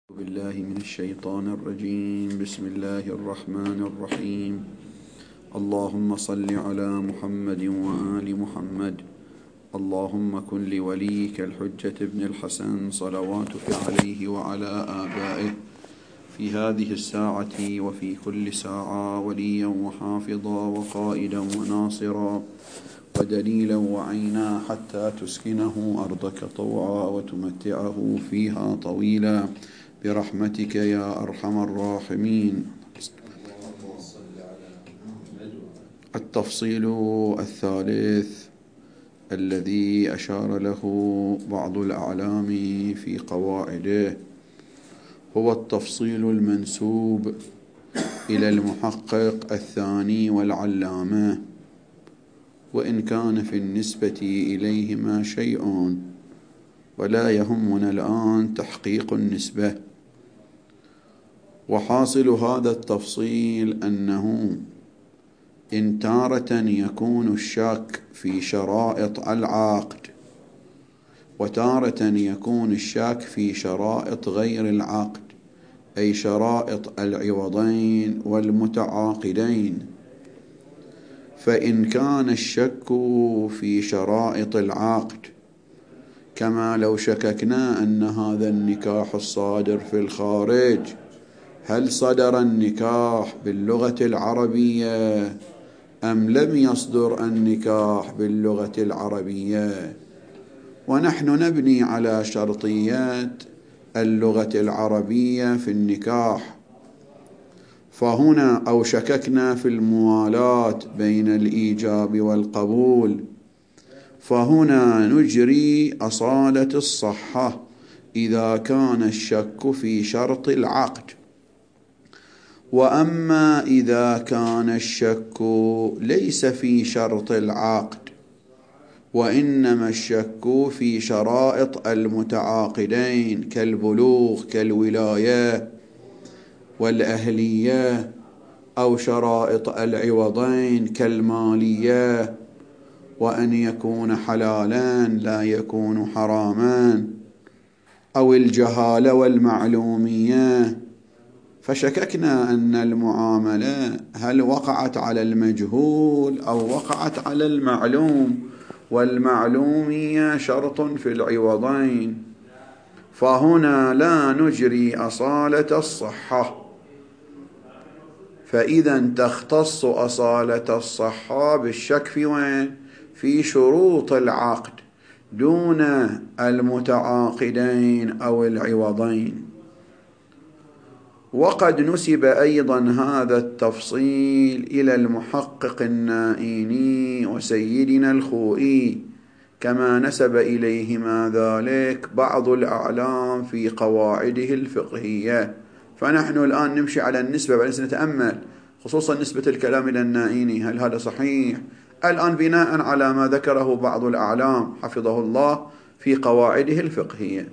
بالله من الشيطان الرجيم. بسم الله الرحمن الرحيم. اللهم صل على محمد وآل محمد. اللهم كن لوليك الحجة ابن الحسن صلواتك عليه وعلى آبائه في هذه الساعة وفي كل ساعة وليا وحافظا وقائدا وناصرا ودليلا وعينا حتى تسكنه أرضك طوعا وتمتعه فيها طويلا برحمتك يا أرحم الراحمين. التفصيل الثالث الذي أشار له بعض الأعلام في قواعده هو التفصيل المنسوب إلى المحقق الثاني والعلامة، وإن كان في النسبة إليهما شيء، ولا يهمنا الآن تحقيق النسبة. وحاصل هذا التفصيل أنه إن تارة يكون الشك في شرائط العقد، وتارة يكون الشك في شرائط غير العقد، أي شرائط العوضين والمتعاقدين. فإن كان الشك في شرائط العقد كما لو شككنا أن هذا النكاح الصادر في الخارج هل صدر النكاح باللغة العربية أم لم يصدر النكاح باللغة العربية، ونحن نبني على شرطيات اللغة العربية في النكاح، فهنا أو شككنا في الموالاة بين الإيجاب والقبول، فهنا نجري أصالة الصحة إذا كان الشك في شرط العقد. وأما إذا كان الشك ليس في شرط العقد، وإنما الشك في شرائط المتعاقدين كالبلوغ كالولاية والأهلية، أو شرائط العوضين كالمالية، وأن يكون حلالا لا يكون حراما، أو الجهالة والمعلومية، فشككنا أن المعاملة هل وقعت على المجهول أو وقعت على المعلوم، والمعلومية شرط في العوضين، فهنا لا نجري أصالة الصحة. فإذا تختص أصالة الصحة بالشك في وين؟ في شروط العقد دون المتعاقدين أو العوضين. وقد نسب أيضا هذا التفصيل إلى المحقق النائيني وسيدنا الخوئي، كما نسب إليهما ذلك بعض الأعلام في قواعده الفقهية. فنحن الآن نمشي على النسبة بعد نتأمل خصوصا نسبة الكلام إلى النائيني، هل هذا صحيح؟ الآن بناء على ما ذكره بعض الأعلام حفظه الله في قواعده الفقهية.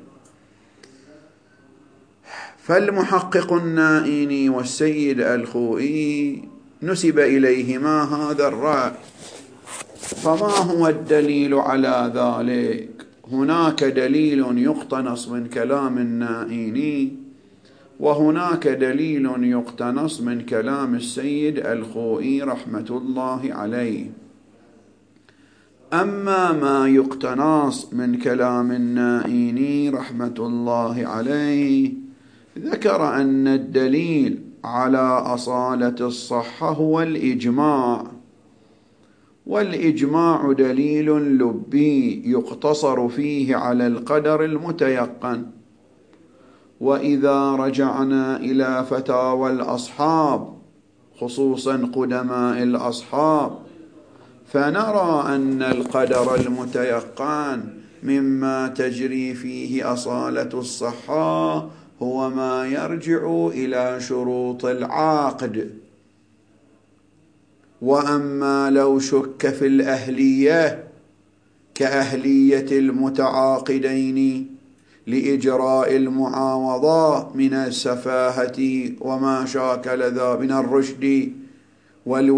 فالمحقق النائيني والسيد الخوئي نسب إليهما هذا الرأي، فما هو الدليل على ذلك؟ هناك دليل يقتنص من كلام النائيني، وهناك دليل يقتنص من كلام السيد الخوئي رحمة الله عليه. أما ما يقتنص من كلام النائيني رحمة الله عليه، ذكر أن الدليل على أصالة الصحة هو الإجماع، والإجماع دليل لبي يقتصر فيه على القدر المتيقن. وإذا رجعنا إلى فتاوى الأصحاب خصوصا قدماء الأصحاب، فنرى أن القدر المتيقن مما تجري فيه أصالة الصحة هو ما يرجع إلى شروط العقد. وأما لو شك في الأهلية كأهلية المتعاقدين لإجراء المعاوضة من السفاهة وما شاكل ذا من الرشد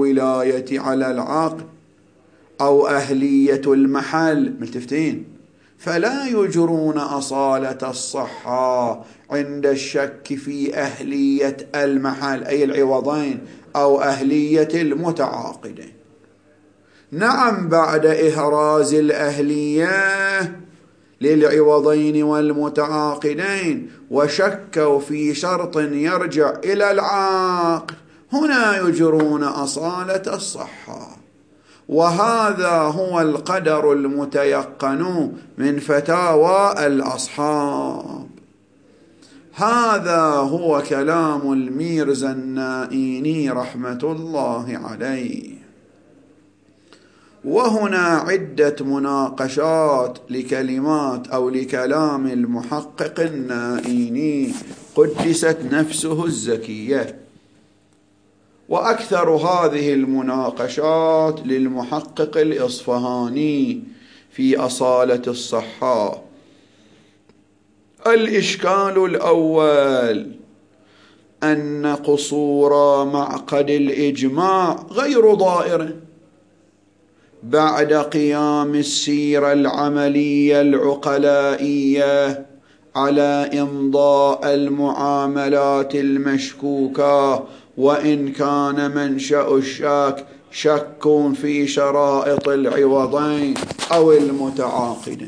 والولاية على العقد، أو أهلية المحل، ملتفتين، فلا يجرون أصالة الصحة عند الشك في أهلية المحل أي العوضين أو أهلية المتعاقدين. نعم بعد إحراز الأهلية للعوضين والمتعاقدين وشكوا في شرط يرجع إلى العقد، هنا يجرون أصالة الصحة. وهذا هو القدر المتيقن من فتاوى الأصحاب. هذا هو كلام الميرزا النائيني رحمة الله عليه. وهنا عدة مناقشات لكلمات أو لكلام المحقق النائيني قدست نفسه الزكية. وأكثر هذه المناقشات للمحقق الإصفهاني في أصالة الصحة. الإشكال الأول أن قصور معقد الإجماع غير ضائر بعد قيام السيرة العملية العقلائية على إمضاء المعاملات المشكوكة، وإن كان منشأ الشك شك في شرائط العوضين أو المتعاقدين.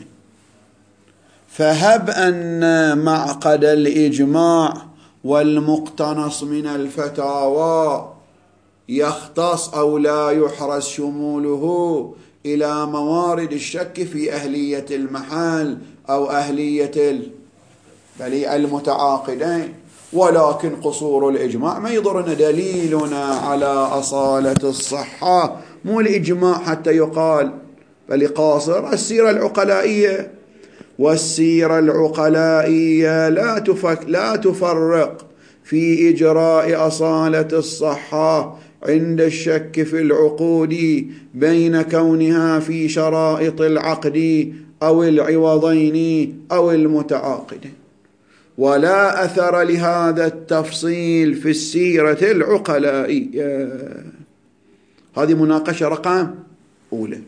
فهب أن معقد الإجماع والمقتنص من الفتاوى يختص أو لا يحرز شموله إلى موارد الشك في أهلية المحل أو أهلية المتعاقدين، ولكن قصور الإجماع ما يضرنا. دليلنا على أصالة الصحة مو الإجماع حتى يقال، بل قاصر السيرة العقلائية. والسيرة العقلائية لا تفرق في إجراء أصالة الصحة عند الشك في العقود بين كونها في شرائط العقد أو العوضين أو المتعاقدين، ولا أثر لهذا التفصيل في السيرة العقلائية. هذه مناقشة رقم أولى.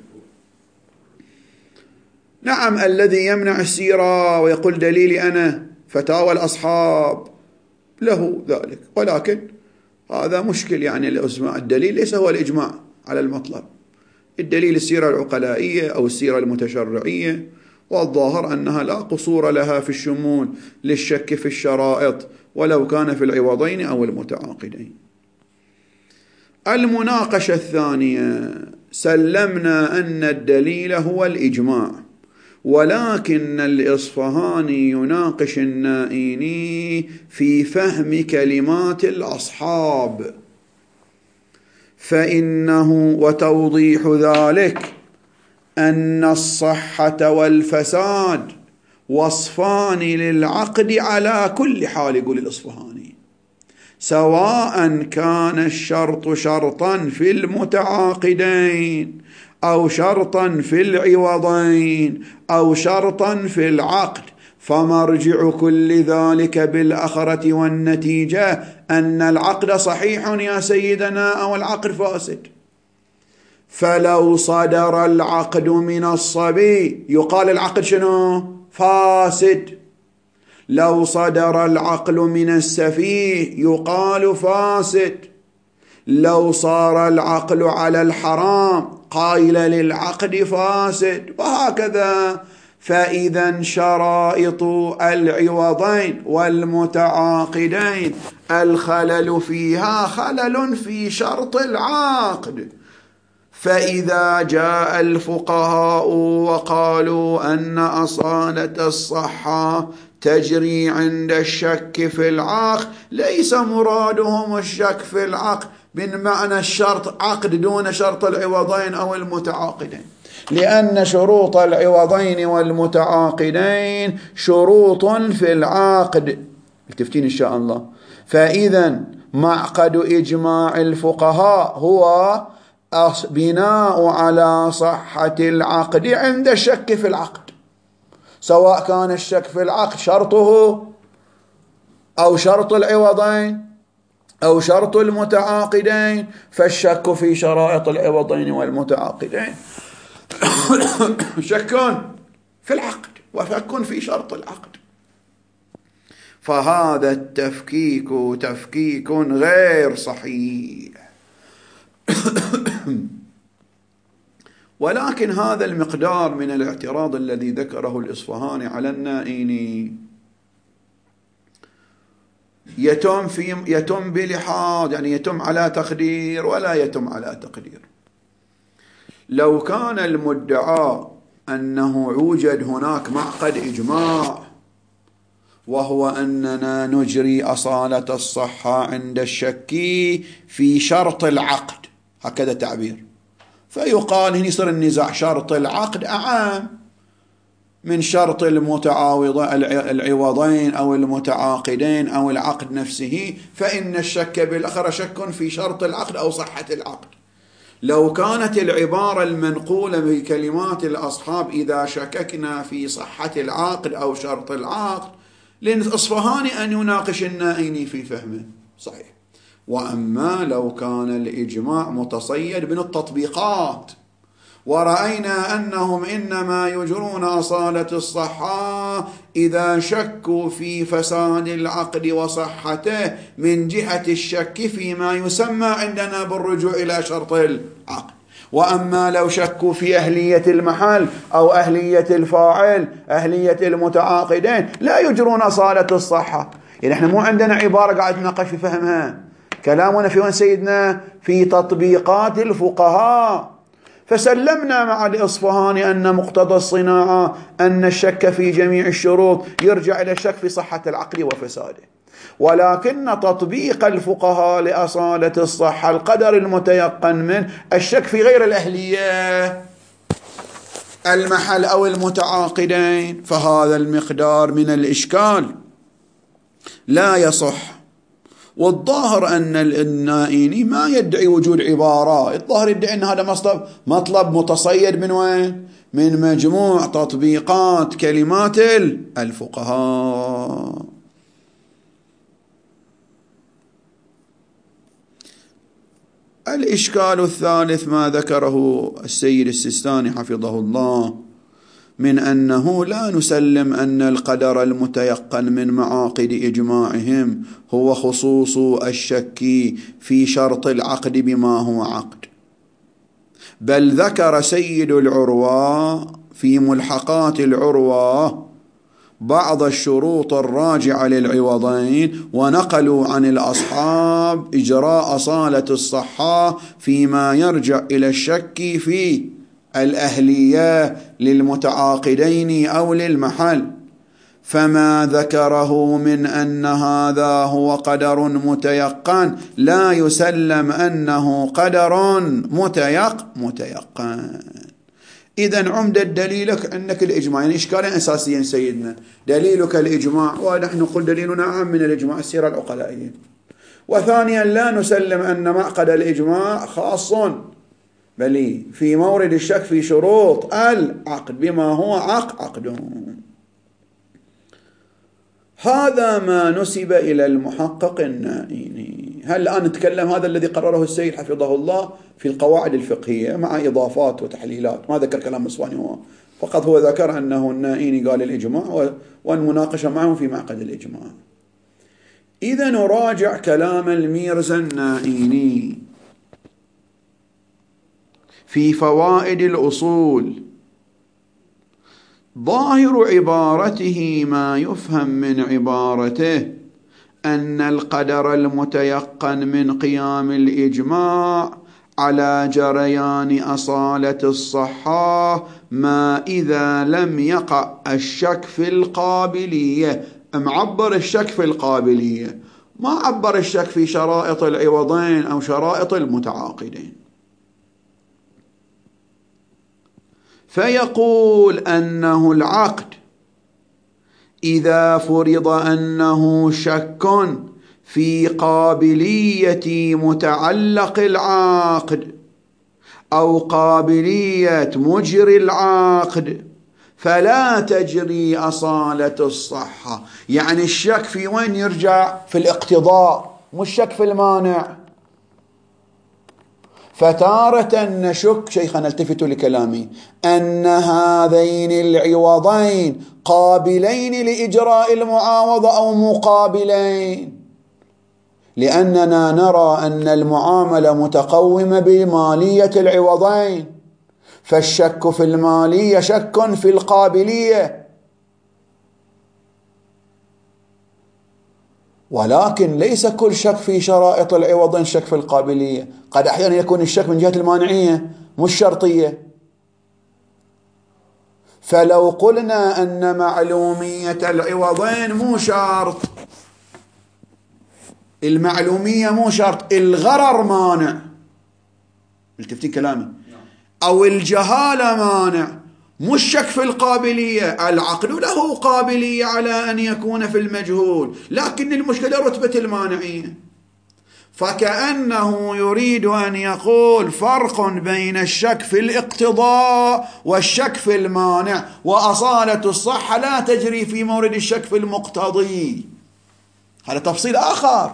نعم الذي يمنع السيرة ويقول دليلي أنا فتاوى الأصحاب له ذلك، ولكن هذا مشكل. يعني الدليل ليس هو الإجماع على المطلب، الدليل السيرة العقلائية أو السيرة المتشرعية، والظاهر أنها لا قصور لها في الشمول للشك في الشرائط ولو كان في العوضين أو المتعاقدين. المناقشة الثانية، سلمنا أن الدليل هو الإجماع، ولكن الإصفهاني يناقش النائيني في فهم كلمات الأصحاب، فإنه وتوضيح ذلك أن الصحة والفساد وصفان للعقد على كل حال. يقول الإصفهاني سواء كان الشرط شرطا في المتعاقدين أو شرطا في العوضين أو شرطا في العقد، فمرجع كل ذلك بالأخرة والنتيجة أن العقد صحيح يا سيدنا أو العقد فاسد. فلو صدر العقد من الصبي يقال العقد شنو؟ فاسد. لو صدر العقل من السفيه يقال فاسد. لو صار العقل على الحرام قائل للعقد فاسد، وهكذا. فإذا شرائط العوضين والمتعاقدين الخلل فيها خلل في شرط العقد. فإذا جاء الفقهاء وقالوا أن أصالة الصحة تجري عند الشك في العقد، ليس مرادهم الشك في العقد من معنى الشرط عقد دون شرط العوضين أو المتعاقدين، لأن شروط العوضين والمتعاقدين شروط في العقد. التفتين إن شاء الله. فإذا معقد إجماع الفقهاء هو بناء على صحة العقد عند الشك في العقد، سواء كان الشك في العقد شرطه أو شرط العوضين أو شرط المتعاقدين، فالشك في شرائط العوضين والمتعاقدين شك في العقد. وشك في شرط العقد. فهذا التفكيك تفكيك غير صحيح. ولكن هذا المقدار من الاعتراض الذي ذكره الإصفهاني على النائيني يتم بلحاظ، يعني يتم على تقدير ولا يتم على تقدير. لو كان المدعى أنه يوجد هناك معقد إجماع، وهو أننا نجري أصالة الصحة عند الشك في شرط العقد، هكذا تعبير، فيقال هنا يصير النزاع شرط العقد أعم من شرط العوضين أو المتعاقدين أو العقد نفسه، فإن الشك بالآخر شك في شرط العقد أو صحة العقد. لو كانت العبارة المنقولة بكلمات الأصحاب إذا شككنا في صحة العقد أو شرط العقد، للإصفهاني أن يناقش النائيني في فهمه صحيح. وأما لو كان الإجماع متصيد من التطبيقات، ورأينا أنهم إنما يجرون أصالة الصحة إذا شكوا في فساد العقد وصحته من جهة الشك فيما يسمى عندنا بالرجوع إلى شرط العقد. وأما لو شكوا في أهلية المحل أو أهلية الفاعل أهلية المتعاقدين لا يجرون أصالة الصحة. يعني احنا مو عندنا عبارة قاعد نناقش في فهمها، كلامنا في وين سيدنا؟ في تطبيقات الفقهاء. فسلمنا مع الإصفهاني أن مقتضى الصناعة أن الشك في جميع الشروط يرجع إلى الشك في صحة العقد وفساده، ولكن تطبيق الفقهاء لأصالة الصحة القدر المتيقن منه الشك في غير الأهلية المحل أو المتعاقدين، فهذا المقدار من الإشكال لا يصح. والظاهر أن النائيني ما يدعي وجود عبارة، الظاهر يدعي أن هذا مطلب متصيد من وين؟ من مجموع تطبيقات كلمات الفقهاء. الإشكال الثالث ما ذكره السيد السيستاني حفظه الله من أنه لا نسلم أن القدر المتيقن من معاقد إجماعهم هو خصوص الشك في شرط العقد بما هو عقد، بل ذكر سيد العروة في ملحقات العروة بعض الشروط الراجعة للعوضين، ونقلوا عن الأصحاب إجراء أصالة الصحة فيما يرجع إلى الشك في الأهلية للمتعاقدين أو للمحل. فما ذكره من أن هذا هو قدر متيقن لا يسلم أنه قدر متيقن. إذن عمد دليلك عندك الإجماع، يعني إشكالين أساسيين سيدنا، دليلك الإجماع، ونحن نقول دليلنا عام من الإجماع السيرة العقلائية. وثانيا لا نسلم أن معقد الإجماع خاص بل في مورد الشك في شروط العقد بما هو عقد. هذا ما نسب إلى المحقق النائيني. هل الآن نتكلم هذا الذي قرره السيد حفظه الله في القواعد الفقهية مع إضافات وتحليلات، ما ذكر كلام الإصفهاني، هو فقط هو ذكر أنه النائيني قال الإجماع والمناقشة معه في معقد الإجماع. إذا نراجع كلام الميرزا النائيني في فوائد الأصول. ظاهر عبارته ما يفهم من عبارته أن القدر المتيقن من قيام الإجماع على جريان أصالة الصحة ما إذا لم يقع الشك في القابلية. معبر الشك في القابلية، ما عبر الشك في شرائط العوضين أو شرائط المتعاقدين. فيقول أنه العقد إذا فرض أنه شك في قابلية متعلق العقد أو قابلية مجري العقد فلا تجري أصالة الصحة. يعني الشك في وين يرجع؟ في الاقتضاء، مش شك في المانع. فتارة نشك، شيخنا التفتوا لكلامي، أن هذين العوضين قابلين لإجراء المعاوضة أو مقابلين، لأننا نرى أن المعاملة متقومة بمالية العوضين، فالشك في المالية شك في القابلية، ولكن ليس كل شك في شرائط العوضين شك في القابلية، قد أحيانا يكون الشك من جهة المانعية مش شرطية. فلو قلنا أن معلومية العوضين مو شرط، المعلومية مو شرط، الغرر مانع، التفتين كلامي، أو الجهالة مانع، مش شك في القابلية، العقل له قابلية على أن يكون في المجهول، لكن المشكلة رتبة المانعية. فكأنه يريد أن يقول فرق بين الشك في الاقتضاء والشك في المانع، وأصالة الصحة لا تجري في مورد الشك في المقتضي. هذا تفصيل آخر.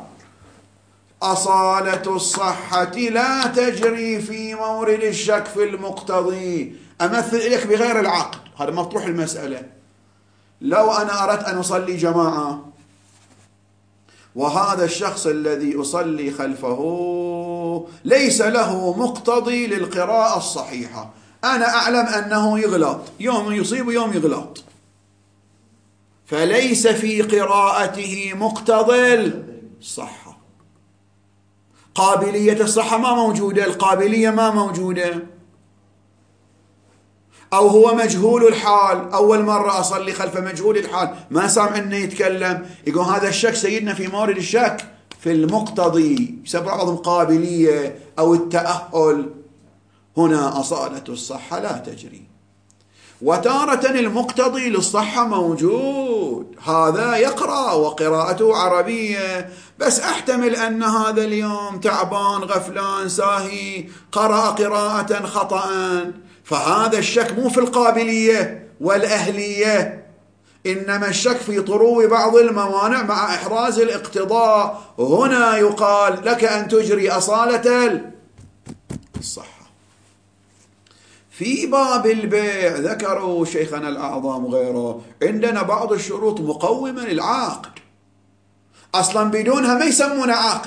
أصالة الصحة لا تجري في مورد الشك في المقتضي. أمثل لك بغير العقد، هذا مطروح المسألة. لو أنا أردت أن أصلي جماعة، وهذا الشخص الذي أصلي خلفه ليس له مقتضي للقراءة الصحيحة، أنا أعلم أنه يغلط، يوم يصيب يوم يغلط، فليس في قراءته مقتضي الصحة، قابلية الصحة ما موجودة، القابلية ما موجودة، أو هو مجهول الحال، أول مرة أصلي خلف مجهول الحال، ما سامع أنه يتكلم، يقول هذا الشك سيدنا في مورد الشك في المقتضي، يسمى بعضهم قابلية أو التأهل. هنا أصالة الصحة لا تجري. وتارة المقتضي للصحة موجود، هذا يقرأ وقراءته عربية، بس أحتمل أن هذا اليوم تعبان غفلان ساهي قرأ قراءة خطأ، فهذا الشك مو في القابلية والأهلية، إنما الشك في طرو بعض الموانع مع إحراز الاقتضاء. هنا يقال لك أن تجري أصالة الصحة. في باب البيع ذكروا شيخنا الأعظم وغيره عندنا بعض الشروط مقومة للعقد، أصلا بدونها ما يسمون عقد.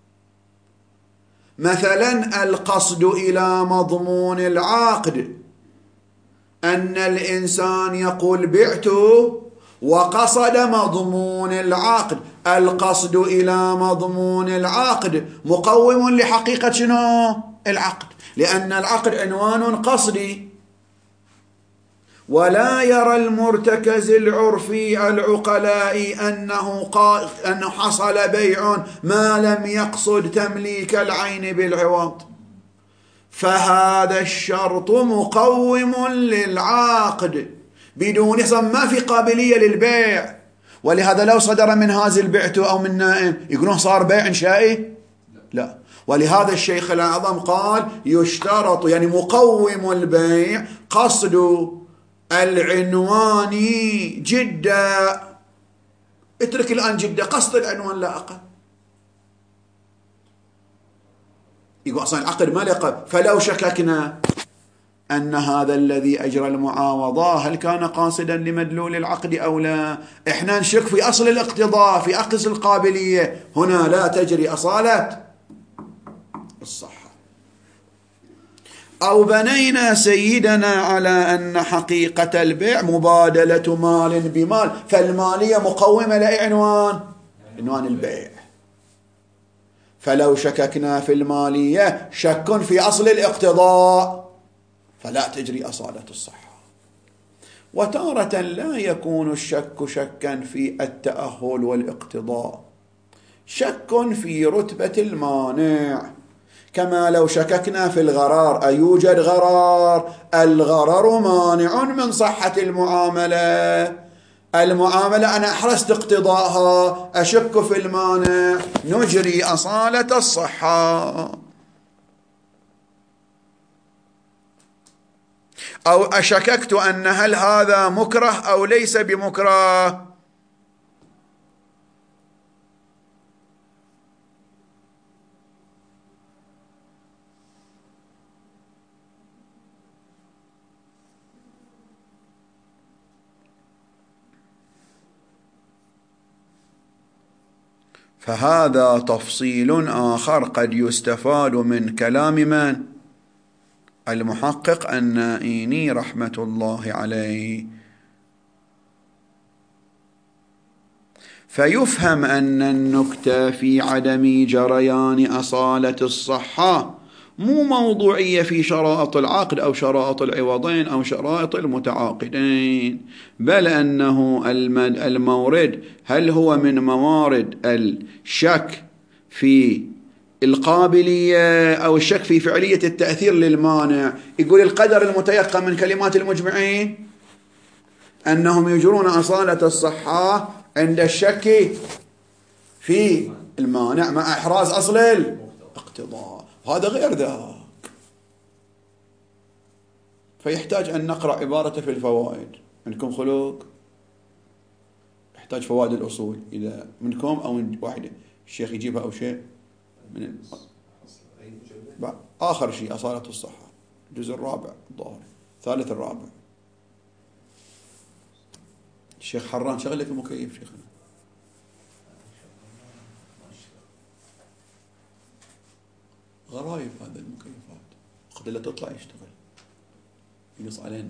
مثلا القصد إلى مضمون العقد، أن الإنسان يقول بعت وقصد مضمون العقد، القصد إلى مضمون العقد مقوم لحقيقة شنو؟ العقد، لأن العقد عنوان قصدي. ولا يرى المرتكز العرفي العقلاء أنه حصل بيع ما لم يقصد تمليك العين بالعوض، فهذا الشرط مقوم للعقد، بدون ما في قابلية للبيع. ولهذا لو صدر من هذا البعت أو من نائم يقولون صار بيع إنشائي؟ لا. ولهذا الشيخ الأعظم قال يشترط، يعني مقوم البيع قصد العنوان جدة، اترك الآن جدة، قصد العنوان لا أقل. يقول أصلا العقد ما لقب. فلو شككنا أن هذا الذي أجرى المعاوضة هل كان قاصدا لمدلول العقد أو لا، إحنا نشك في أصل الاقتضاء، في أصل القابلية، هنا لا تجري أصالة الصحة. أو بنينا سيدنا على أن حقيقة البيع مبادلة مال بمال، فالمالية مقومة لأي عنوان؟ عنوان البيع. فلو شككنا في المالية شك في أصل الاقتضاء، فلا تجري أصالة الصحة. وتارة لا يكون الشك شكا في التأهل والاقتضاء، شك في رتبة المانع، كما لو شككنا في الغرار، أيوجد غرار؟ الغرر مانع من صحة المعاملة. المعاملة أنا أحرزت اقتضاءها، أشك في المانع، نجري أصالة الصحة. أو أشككت أن هل هذا مكره أو ليس بمكره، فهذا تفصيل آخر قد يستفاد من كلام من؟ المحقق النائيني رحمة الله عليه. فيفهم أن النكتة في عدم جريان أصالة الصحة مو موضوعية في شرائط العقد أو شرائط العوضين أو شرائط المتعاقدين، بل أنه المورد هل هو من موارد الشك في القابلية أو الشك في فعلية التأثير للمانع. يقول القدر المتيقن من كلمات المجمعين أنهم يجرون أصالة الصحة عند الشك في المانع مع إحراز أصل الاقتضاء، هذا غير ذاك. فيحتاج أن نقرأ عبارته في الفوائد. عندكم خلوق؟ يحتاج فوائد الأصول إذا منكم أو من واحد الشيخ يجيبها أو شيء من آخر شيء أصالة الصحة الجزء الرابع الظاهر ثالث الرابع. الشيخ حران شغل لك المكيف شيخنا. غرايب هذا المكيفات وقت اللي تطلع يشتغل يقص علينا.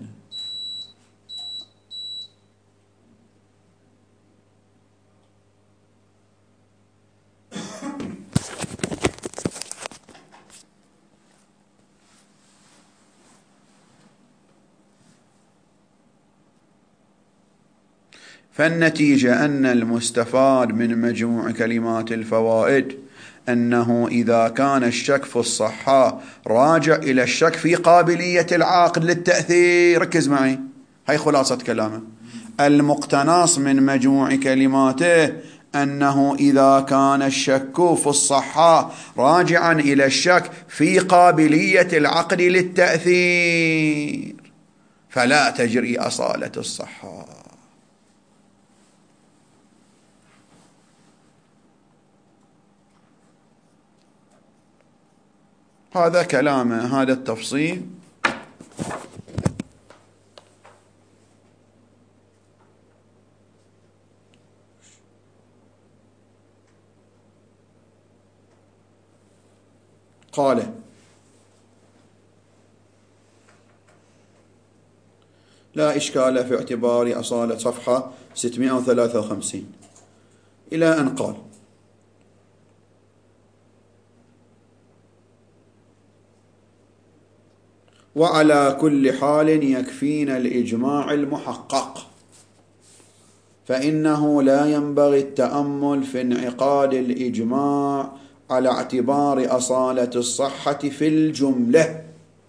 فالنتيجة أن المستفاد من مجموع كلمات الفوائد أنه إذا كان الشك في الصحة راجع إلى الشك في قابلية العاقد للتأثير. ركز معي، هاي خلاصة كلامه. المقتنص من مجموع كلماته أنه إذا كان الشك في الصحة راجعا إلى الشك في قابلية العقد للتأثير فلا تجري أصالة الصحة. هذا كلامه، هذا التفصيل. قال: لا إشكال في اعتبار أصالة صفحة 653 إلى أن قال: وعلى كل حال يكفينا الإجماع المحقق، فإنه لا ينبغي التأمل في انعقاد الإجماع على اعتبار أصالة الصحة في الجملة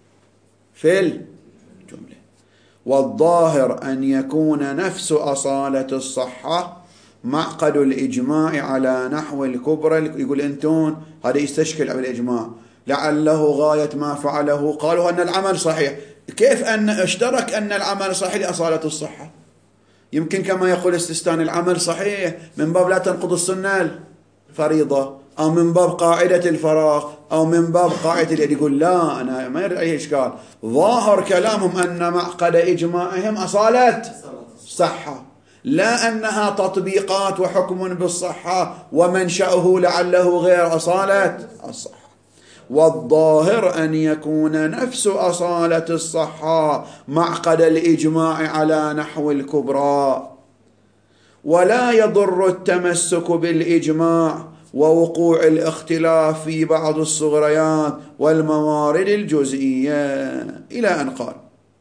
والظاهر أن يكون نفس أصالة الصحة معقد الإجماع على نحو الكبرى. يقول أنتون هذا يستشكل على الإجماع، لعله غاية ما فعله قالوا أن العمل صحيح. كيف أن اشترك أن العمل صحيح لأصالة الصحة؟ يمكن كما يقول السيستاني العمل صحيح من باب لا تنقض السنة الفريضة، أو من باب قاعدة الفراغ، أو من باب قاعدة اليد. يقول لا، أنا ما يرد أي إشكال. ظاهر كلامهم أن معقد إجماعهم أصالة صحة، لا أنها تطبيقات وحكم بالصحة ومنشأه لعله غير أصالة الصحة. والظاهر أن يكون نفس أصالة الصحة معقد الإجماع على نحو الكبرى، ولا يضر التمسك بالإجماع ووقوع الاختلاف في بعض الصغريات والموارد الجزئية إلى أن قال: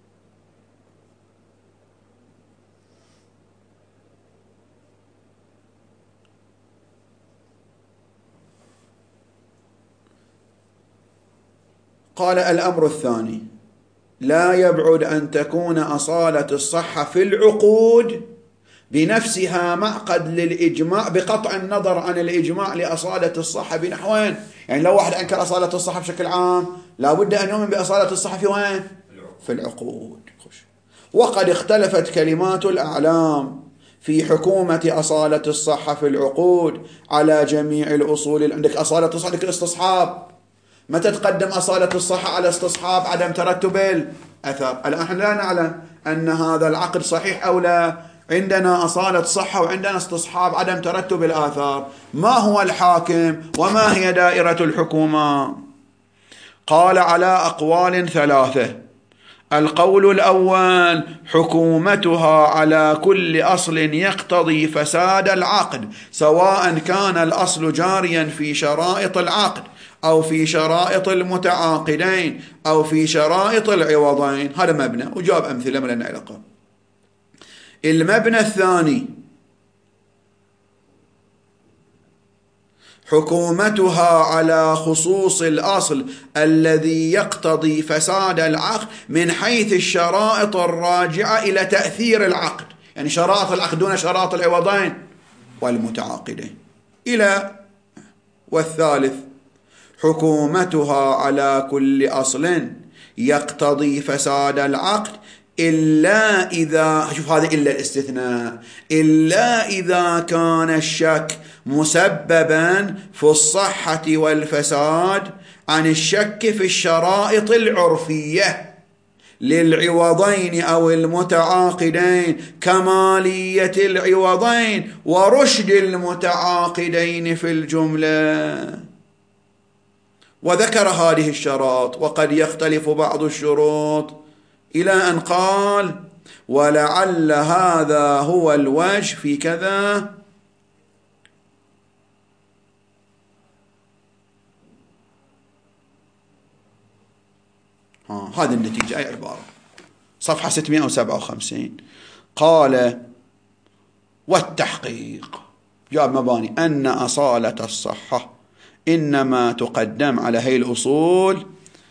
الأمر الثاني: لا يبعد أن تكون أصالة الصحة في العقود بنفسها معقد للإجماع بقطع النظر عن الإجماع لأصالة الصحة بنحوين. يعني لو واحد أنكر أصالة الصحة بشكل عام لا بد أن يؤمن بأصالة الصحة في وين؟ في العقود. وقد اختلفت كلمات الأعلام في حكومة أصالة الصحة في العقود على جميع الأصول. عندك أصالة الصحة، عندك الاستصحاب. متى تقدم أصالة الصحة على استصحاب عدم ترتب الأثر؟ الآن لا نعلم أن هذا العقد صحيح أو لا. عندنا أصالة صحة وعندنا استصحاب عدم ترتب الآثار. ما هو الحاكم وما هي دائرة الحكومة؟ قال على أقوال ثلاثة. القول الأول: حكومتها على كل أصل يقتضي فساد العقد، سواء كان الأصل جاريا في شرائط العقد أو في شرائط المتعاقدين أو في شرائط العوضين. هذا مبنى، وجاب أمثلة من العلاقة. المبنى الثاني: حكومتها على خصوص الأصل الذي يقتضي فساد العقد من حيث الشرائط الراجعة إلى تأثير العقد، يعني شرائط العقد دون شرائط العوضين والمتعاقدين إلى. والثالث: حكومتها على كل أصل يقتضي فساد العقد إلا إذا، شوف هذا إلا الاستثناء، إلا إذا كان الشك مسببا في الصحة والفساد عن الشك في الشرائط العرفية للعوضين أو المتعاقدين كمالية العوضين ورشد المتعاقدين في الجملة. وذكر هذه الشرائط، وقد يختلف بعض الشروط، إلى أن قال: ولعل هذا هو الوجه في كذا. هذه النتيجة، أي عبارة، صفحة 657. قال: والتحقيق، جاب مباني، أن أصالة الصحة إنما تقدم على هي الأصول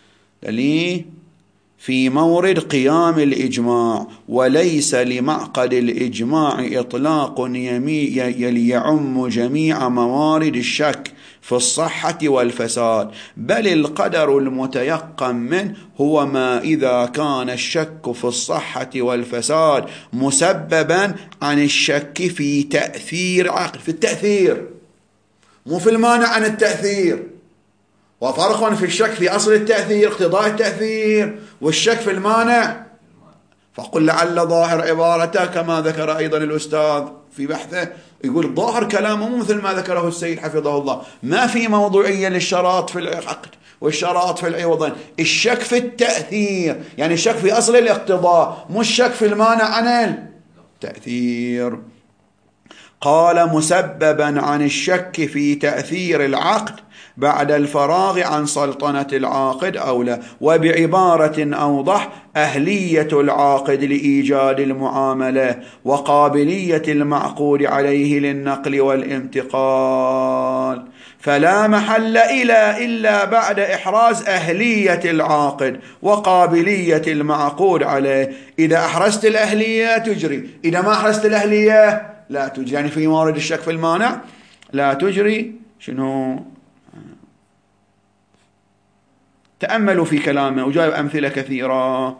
في مورد قيام الإجماع، وليس لمعقد الإجماع إطلاق يعم جميع موارد الشك في الصحة والفساد، بل القدر المتيقن منه هو ما إذا كان الشك في الصحة والفساد مسببا عن الشك في تأثير عقد، في التأثير مو في المانع عن التأثير. وفرق في الشك في أصل التأثير اقتضاء التأثير والشك في المانع. فقل لعل ظاهر عبارته كما ذكر أيضا الأستاذ في بحثه، يقول ظاهر كلامه مو مثل ما ذكره السيد حفظه الله، ما في موضوعية للشراط في العقد والشراط في العوضين، الشك في التأثير، يعني الشك في أصل الاقتضاء، مو الشك في المانع عن التأثير. قال: مسببا عن الشك في تأثير العقد بعد الفراغ عن سلطنة العاقد أولى. وبعبارة أوضح: أهلية العاقد لإيجاد المعاملة وقابلية المعقود عليه للنقل والانتقال، فلا محل إلا بعد إحراز أهلية العاقد وقابلية المعقود عليه. إذا أحرزت الأهلية تجري، إذا ما أحرزت الأهلية لا تجري، يعني في مورد الشك في المانع لا تجري. شنو؟ تأملوا في كلامه، وجايب أمثلة كثيرة.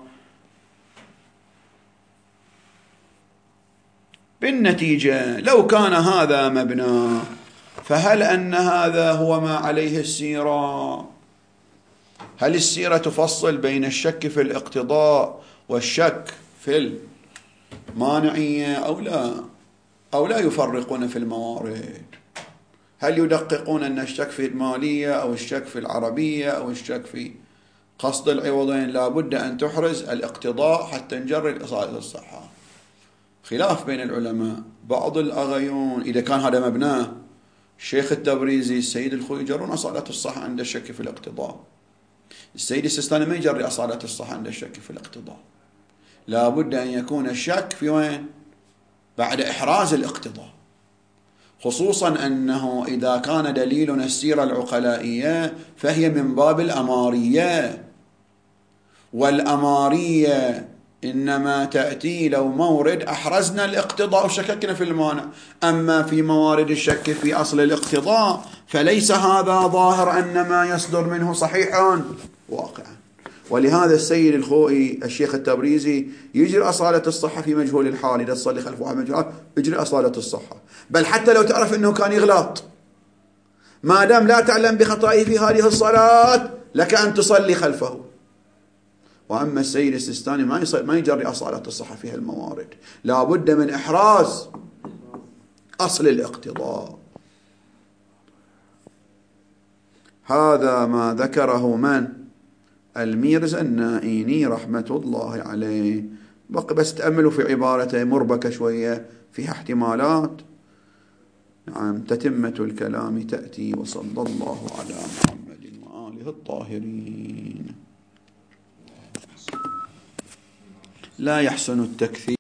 بالنتيجة لو كان هذا مبنى، فهل أن هذا هو ما عليه السيرة؟ هل السيرة تفصل بين الشك في الاقتضاء والشك في المانعية أو لا يفرقون في الموارد؟ هل يدققون أن الشك في المالية أو الشك في العربية أو الشك في قصد العوضين لا بد أن تحرز الاقتضاء حتى نجرد أصالة الصحة؟ خلاف بين العلماء. بعض الأغيون إذا كان هذا مبناه، الشيخ التبريزي، السيد الخوئي يجرون أصالة الصحة عند الشك في الاقتضاء، السيد السيستاني ما يجري أصالة الصحة عند الشك في الاقتضاء. لا بد أن يكون الشك في وين؟ بعد إحراز الاقتضاء، خصوصا أنه إذا كان دليلنا السيرة العقلائية فهي من باب الأمارية، والأمارية إنما تأتي لو مورد أحرزنا الاقتضاء وشككنا في المانع. أما في موارد الشك في أصل الاقتضاء فليس هذا ظاهر أن ما يصدر منه صحيحا واقعا. ولهذا السيد الخوئي الشيخ التبريزي يجري أصالة الصحة في مجهول الحال. إذا تصلي خلف واحد مجهول يجري أصالة الصحة، بل حتى لو تعرف أنه كان يغلط، ما دام لا تعلم بخطئه في هذه الصلاة لك أن تصلي خلفه، وأما السيد السيستاني ما يجري أصالة الصحة في هالموارد، لا بد من إحراز أصل الاقتضاء. هذا ما ذكره من؟ الميرزا النائيني رحمة الله عليه. بس تأملوا في عبارته مربكة شوية، فيها احتمالات. نعم، تتمة الكلام تأتي. وصلى الله على محمد وآله الطاهرين. لا يحسن التكثير.